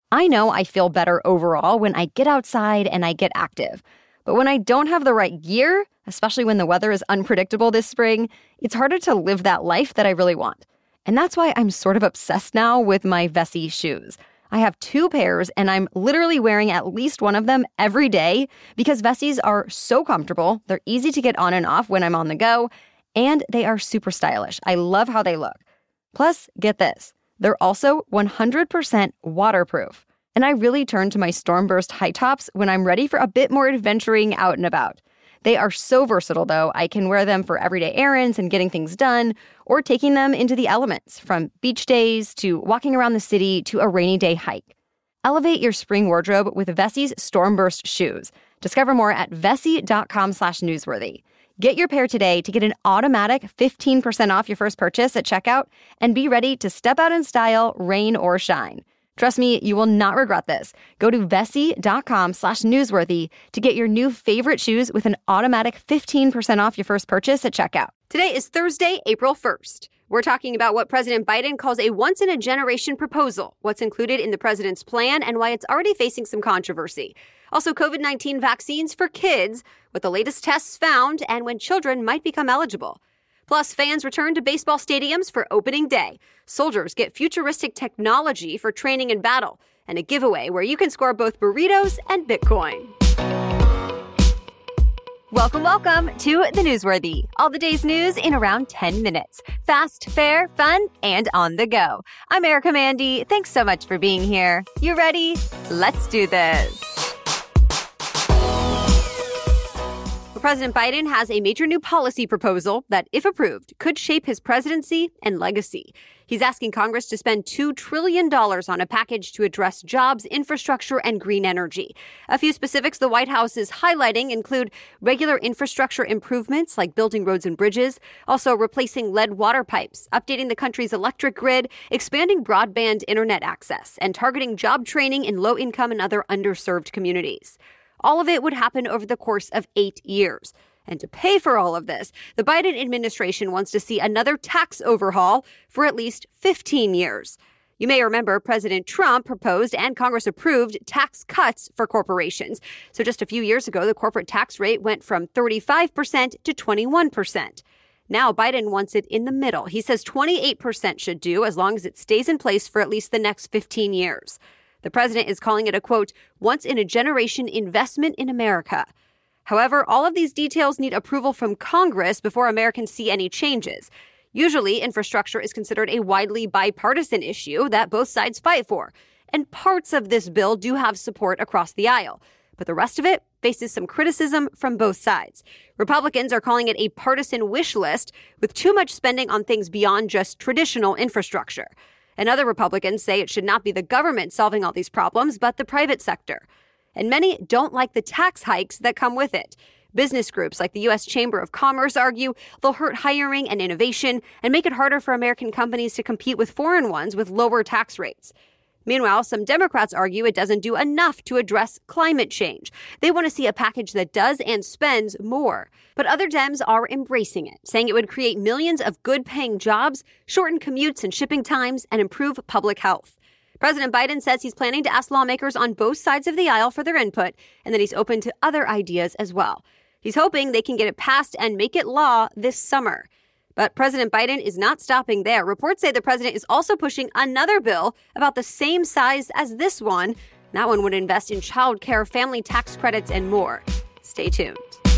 I know I feel better overall when I get outside and I get active. But when I don't have the right gear, especially when the weather is unpredictable this spring, it's harder to live that life that I really want. And that's why I'm sort of obsessed now with my Vessi shoes. I have 2 pairs, and I'm literally wearing at least one of them every day because Vessis are so comfortable, they're easy to get on and off when I'm on the go, and they are super stylish. I love how they look. Plus, get this, they're also 100% waterproof. And I really turn to my Stormburst high tops when I'm ready for a bit more adventuring out and about. They are so versatile, though. I can wear them for everyday errands and getting things done, or taking them into the elements, from beach days to walking around the city to a rainy day hike. Elevate your spring wardrobe with Vessi's Stormburst shoes. Discover more at vessi.com/newsworthy. Get your pair today to get an automatic 15% off your first purchase at checkout and be ready to step out in style, rain or shine. Trust me, you will not regret this. Go to vessi.com/newsworthy to get your new favorite shoes with an automatic 15% off your first purchase at checkout. Today is Thursday, April 1st. We're talking about what President Biden calls a once-in-a-generation proposal, what's included in the president's plan, and why it's already facing some controversy. Also, COVID-19 vaccines for kids, what the latest tests found, and when children might become eligible. Plus, fans return to baseball stadiums for opening day. Soldiers get futuristic technology for training and battle, and a giveaway where you can score both burritos and Bitcoin. Welcome to The Newsworthy. All the day's news in around 10 minutes. Fast, fair, fun, and on the go. I'm Erica Mandy. Thanks so much for being here. You ready? Let's do this. President Biden has a major new policy proposal that, if approved, could shape his presidency and legacy. He's asking Congress to spend $2 trillion on a package to address jobs, infrastructure, and green energy. A few specifics the White House is highlighting include regular infrastructure improvements like building roads and bridges, also replacing lead water pipes, updating the country's electric grid, expanding broadband internet access, and targeting job training in low-income and other underserved communities. All of it would happen over the course of 8 years. And to pay for all of this, the Biden administration wants to see another tax overhaul for at least 15 years. You may remember President Trump proposed and Congress approved tax cuts for corporations. So just a few years ago, the corporate tax rate went from 35% to 21%. Now Biden wants it in the middle. He says 28% should do as long as it stays in place for at least the next 15 years. The president is calling it a, quote, once-in-a-generation investment in America. However, all of these details need approval from Congress before Americans see any changes. Usually, infrastructure is considered a widely bipartisan issue that both sides fight for. And parts of this bill do have support across the aisle. But the rest of it faces some criticism from both sides. Republicans are calling it a partisan wish list with too much spending on things beyond just traditional infrastructure. And other Republicans say it should not be the government solving all these problems, but the private sector. And many don't like the tax hikes that come with it. Business groups like the U.S. Chamber of Commerce argue they'll hurt hiring and innovation and make it harder for American companies to compete with foreign ones with lower tax rates. Meanwhile, some Democrats argue it doesn't do enough to address climate change. They want to see a package that does and spends more. But other Dems are embracing it, saying it would create millions of good-paying jobs, shorten commutes and shipping times, and improve public health. President Biden says he's planning to ask lawmakers on both sides of the aisle for their input, and that he's open to other ideas as well. He's hoping they can get it passed and make it law this summer. But President Biden is not stopping there. Reports say the president is also pushing another bill about the same size as this one. That one would invest in child care, family tax credits, and more. Stay tuned.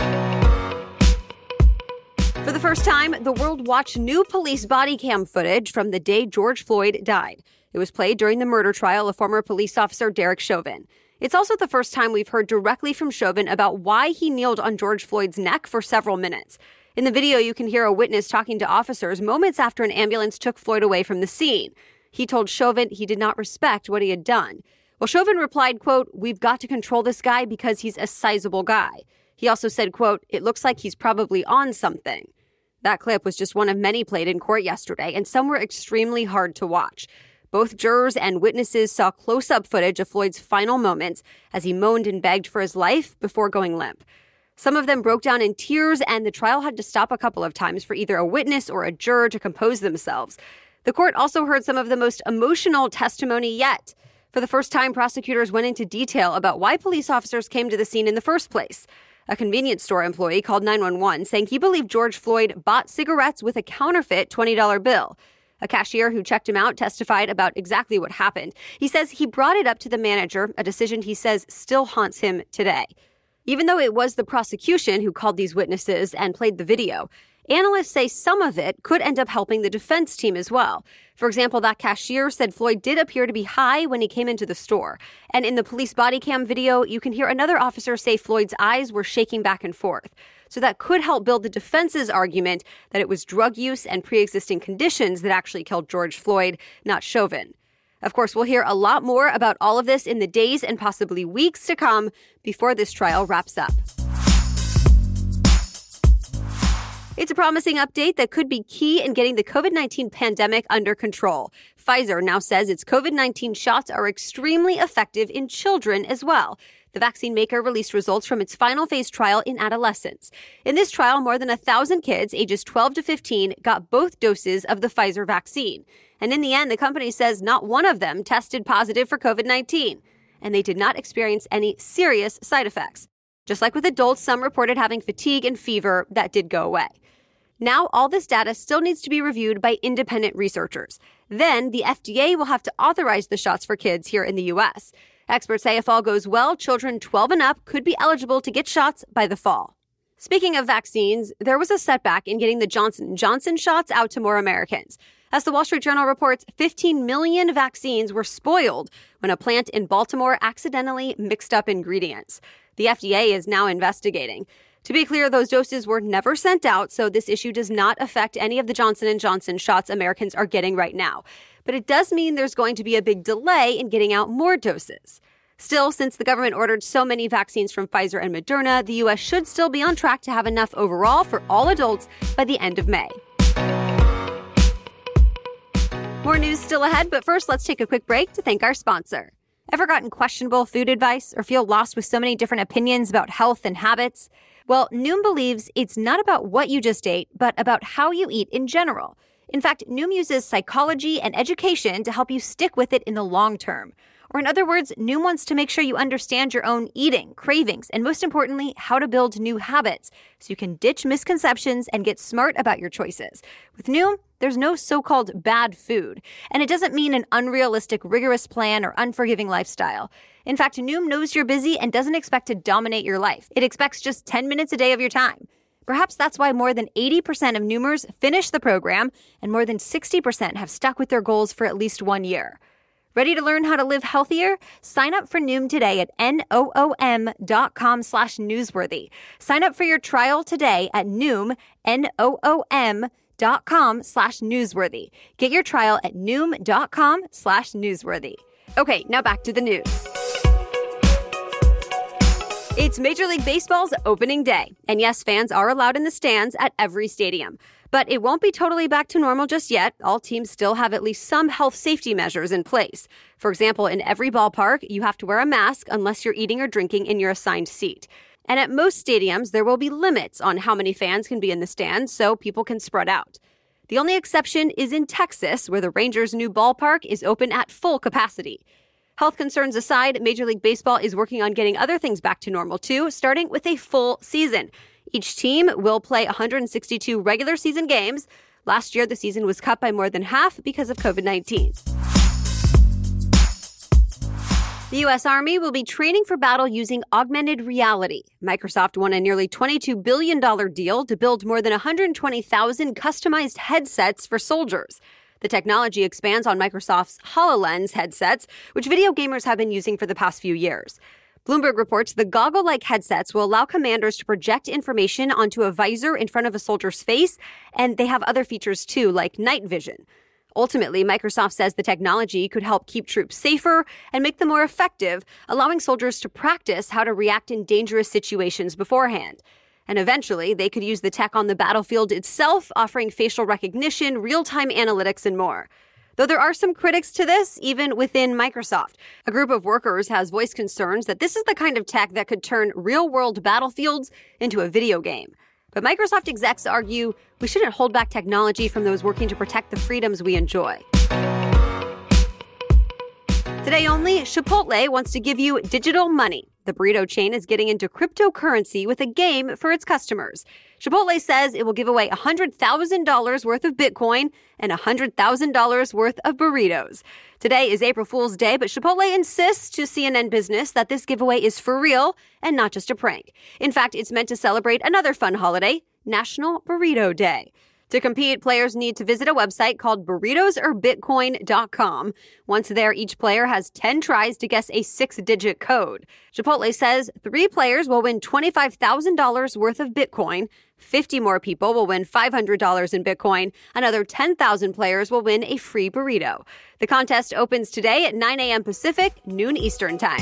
For the first time, the world watched new police body cam footage from the day George Floyd died. It was played during the murder trial of former police officer Derek Chauvin. It's also the first time we've heard directly from Chauvin about why he kneeled on George Floyd's neck for several minutes. In the video, you can hear a witness talking to officers moments after an ambulance took Floyd away from the scene. He told Chauvin he did not respect what he had done. Well, Chauvin replied, quote, "We've got to control this guy because he's a sizable guy." He also said, quote, "It looks like he's probably on something." That clip was just one of many played in court yesterday, and some were extremely hard to watch. Both jurors and witnesses saw close-up footage of Floyd's final moments as he moaned and begged for his life before going limp. Some of them broke down in tears, and the trial had to stop a couple of times for either a witness or a juror to compose themselves. The court also heard some of the most emotional testimony yet. For the first time, prosecutors went into detail about why police officers came to the scene in the first place. A convenience store employee called 911 saying he believed George Floyd bought cigarettes with a counterfeit $20 bill. A cashier who checked him out testified about exactly what happened. He says he brought it up to the manager, a decision he says still haunts him today. Even though it was the prosecution who called these witnesses and played the video, analysts say some of it could end up helping the defense team as well. For example, that cashier said Floyd did appear to be high when he came into the store. And in the police body cam video, you can hear another officer say Floyd's eyes were shaking back and forth. So that could help build the defense's argument that it was drug use and pre-existing conditions that actually killed George Floyd, not Chauvin. Of course, we'll hear a lot more about all of this in the days and possibly weeks to come before this trial wraps up. It's a promising update that could be key in getting the COVID-19 pandemic under control. Pfizer now says its COVID-19 shots are extremely effective in children as well. The vaccine maker released results from its final phase trial in adolescents. In this trial, more than 1,000 kids ages 12 to 15 got both doses of the Pfizer vaccine. And in the end, the company says not one of them tested positive for COVID-19. And they did not experience any serious side effects. Just like with adults, some reported having fatigue and fever that did go away. Now, all this data still needs to be reviewed by independent researchers. Then, the FDA will have to authorize the shots for kids here in the U.S. Experts say if all goes well, children 12 and up could be eligible to get shots by the fall. Speaking of vaccines, there was a setback in getting the Johnson & Johnson shots out to more Americans. As the Wall Street Journal reports, 15 million vaccines were spoiled when a plant in Baltimore accidentally mixed up ingredients. The FDA is now investigating. To be clear, those doses were never sent out, so this issue does not affect any of the Johnson & Johnson shots Americans are getting right now. But it does mean there's going to be a big delay in getting out more doses. Still, since the government ordered so many vaccines from Pfizer and Moderna, the U.S. should still be on track to have enough overall for all adults by the end of May. More news still ahead, but first let's take a quick break to thank our sponsor. Ever gotten questionable food advice or feel lost with so many different opinions about health and habits? Well, Noom believes it's not about what you just ate, but about how you eat in general. In fact, Noom uses psychology and education to help you stick with it in the long term. Or in other words, Noom wants to make sure you understand your own eating, cravings, and most importantly, how to build new habits so you can ditch misconceptions and get smart about your choices. With Noom, there's no so-called bad food, and it doesn't mean an unrealistic, rigorous plan or unforgiving lifestyle. In fact, Noom knows you're busy and doesn't expect to dominate your life. It expects just 10 minutes a day of your time. Perhaps that's why more than 80% of Noomers finish the program, and more than 60% have stuck with their goals for at least 1 year. Ready to learn how to live healthier? Sign up for Noom today at noom.com/newsworthy. Sign up for your trial today at Noom, noom.com/newsworthy. Get your trial at noom.com/newsworthy. Okay, now back to the news. It's Major League Baseball's opening day. And yes, fans are allowed in the stands at every stadium. But it won't be totally back to normal just yet. All teams still have at least some health safety measures in place. For example, in every ballpark, you have to wear a mask unless you're eating or drinking in your assigned seat. And at most stadiums, there will be limits on how many fans can be in the stands so people can spread out. The only exception is in Texas, where the Rangers' new ballpark is open at full capacity. Health concerns aside, Major League Baseball is working on getting other things back to normal too, starting with a full season. Each team will play 162 regular season games. Last year, the season was cut by more than half because of COVID-19. The U.S. Army will be training for battle using augmented reality. Microsoft won a nearly $22 billion deal to build more than 120,000 customized headsets for soldiers. The technology expands on Microsoft's HoloLens headsets, which video gamers have been using for the past few years. Bloomberg reports the goggle-like headsets will allow commanders to project information onto a visor in front of a soldier's face, and they have other features too, like night vision. Ultimately, Microsoft says the technology could help keep troops safer and make them more effective, allowing soldiers to practice how to react in dangerous situations beforehand. And eventually, they could use the tech on the battlefield itself, offering facial recognition, real-time analytics, and more. Though there are some critics to this, even within Microsoft. A group of workers has voiced concerns that this is the kind of tech that could turn real-world battlefields into a video game. But Microsoft execs argue we shouldn't hold back technology from those working to protect the freedoms we enjoy. Today only, Chipotle wants to give you digital money. The burrito chain is getting into cryptocurrency with a game for its customers. Chipotle says it will give away $100,000 worth of Bitcoin and $100,000 worth of burritos. Today is April Fool's Day, but Chipotle insists to CNN Business that this giveaway is for real and not just a prank. In fact, it's meant to celebrate another fun holiday, National Burrito Day. To compete, players need to visit a website called burritosorbitcoin.com. Once there, each player has 10 tries to guess a 6-digit code. Chipotle says 3 players will win $25,000 worth of Bitcoin. 50 more people will win $500 in Bitcoin. Another 10,000 players will win a free burrito. The contest opens today at 9 a.m. Pacific, noon Eastern Time.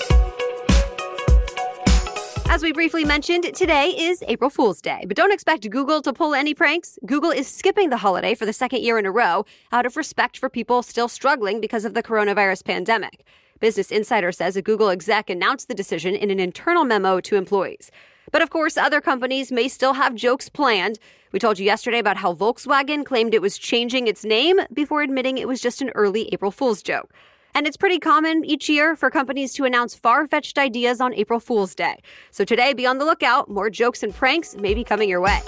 As we briefly mentioned, today is April Fool's Day, but don't expect Google to pull any pranks. Google is skipping the holiday for the second year in a row out of respect for people still struggling because of the coronavirus pandemic. Business Insider says a Google exec announced the decision in an internal memo to employees. But of course, other companies may still have jokes planned. We told you yesterday about how Volkswagen claimed it was changing its name before admitting it was just an early April Fool's joke. And it's pretty common each year for companies to announce far-fetched ideas on April Fool's Day. So today, be on the lookout. More jokes and pranks may be coming your way.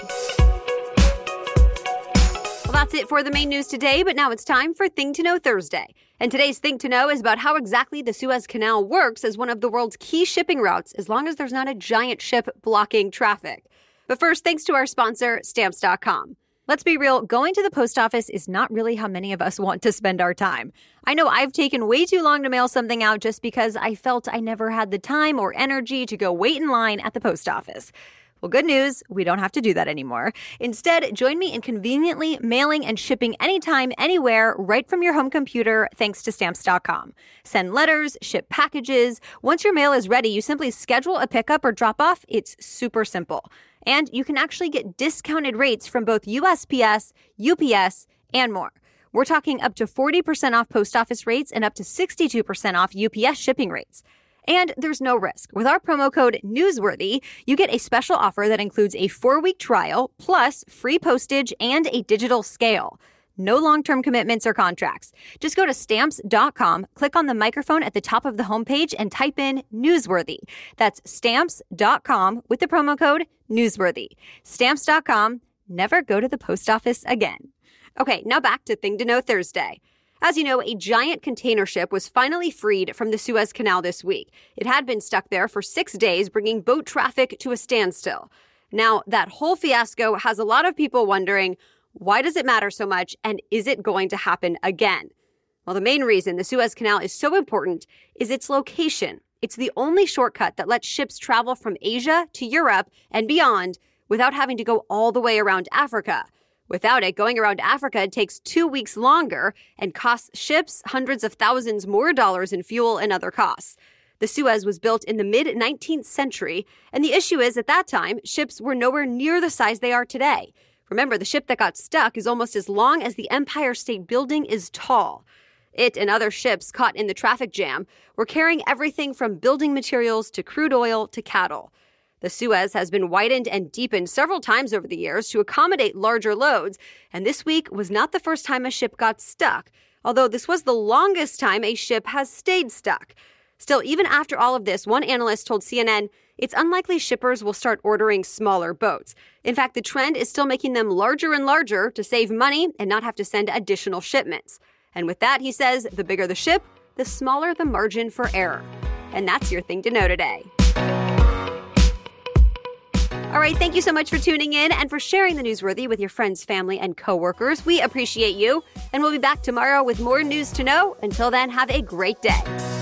Well, that's it for the main news today, but now it's time for Thing to Know Thursday. And today's Thing to Know is about how exactly the Suez Canal works as one of the world's key shipping routes, as long as there's not a giant ship blocking traffic. But first, thanks to our sponsor, Stamps.com. Let's be real, going to the post office is not really how many of us want to spend our time. I know I've taken way too long to mail something out just because I felt I never had the time or energy to go wait in line at the post office. Well, good news, we don't have to do that anymore. Instead, join me in conveniently mailing and shipping anytime, anywhere, right from your home computer, thanks to Stamps.com. Send letters, ship packages. Once your mail is ready, you simply schedule a pickup or drop off. It's super simple. And you can actually get discounted rates from both USPS, UPS, and more. We're talking up to 40% off post office rates and up to 62% off UPS shipping rates. And there's no risk. With our promo code NEWSWORTHY, you get a special offer that includes a 4-week trial, plus free postage and a digital scale. No long-term commitments or contracts. Just go to Stamps.com, click on the microphone at the top of the homepage, and type in Newsworthy. That's Stamps.com with the promo code Newsworthy. Stamps.com. Never go to the post office again. Okay, now back to Thing to Know Thursday. As you know, a giant container ship was finally freed from the Suez Canal this week. It had been stuck there for 6 days, bringing boat traffic to a standstill. Now, that whole fiasco has a lot of people wondering, why does it matter so much, and is it going to happen again? Well, the main reason the Suez Canal is so important is its location. It's the only shortcut that lets ships travel from Asia to Europe and beyond without having to go all the way around Africa. Without it, going around Africa takes 2 weeks longer and costs ships hundreds of thousands more dollars in fuel and other costs. The Suez was built in the mid-19th century, and the issue is, at that time, ships were nowhere near the size they are today. Remember, the ship that got stuck is almost as long as the Empire State Building is tall. It and other ships caught in the traffic jam were carrying everything from building materials to crude oil to cattle. The Suez has been widened and deepened several times over the years to accommodate larger loads, and this week was not the first time a ship got stuck, although this was the longest time a ship has stayed stuck. Still, even after all of this, one analyst told CNN, it's unlikely shippers will start ordering smaller boats. In fact, the trend is still making them larger and larger to save money and not have to send additional shipments. And with that, he says, the bigger the ship, the smaller the margin for error. And that's your Thing to Know today. All right, thank you so much for tuning in and for sharing the Newsworthy with your friends, family, and coworkers. We appreciate you, and we'll be back tomorrow with more news to know. Until then, have a great day.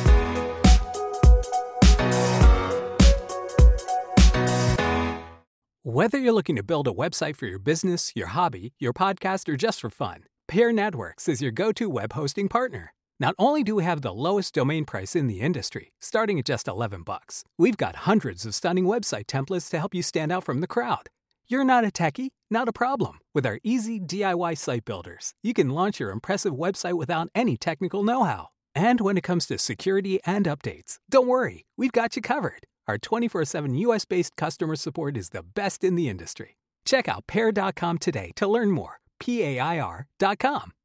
Whether you're looking to build a website for your business, your hobby, your podcast, or just for fun, Pair Networks is your go-to web hosting partner. Not only do we have the lowest domain price in the industry, starting at just $11, we've got hundreds of stunning website templates to help you stand out from the crowd. You're not a techie? Not a problem. With our easy DIY site builders, you can launch your impressive website without any technical know-how. And when it comes to security and updates, don't worry, we've got you covered. Our 24/7 US-based customer support is the best in the industry. Check out Pair.com today to learn more. PAIR.com.